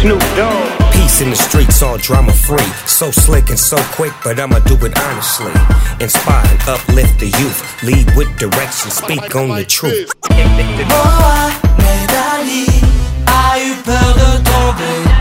Snoop Dogg. Peace in the streets, all drama free. So slick and so quick, but I'ma do it honestly. Inspire and uplift the youth. Lead with direction, speak on the truth. Mohamed Ali a eu peur de tomber.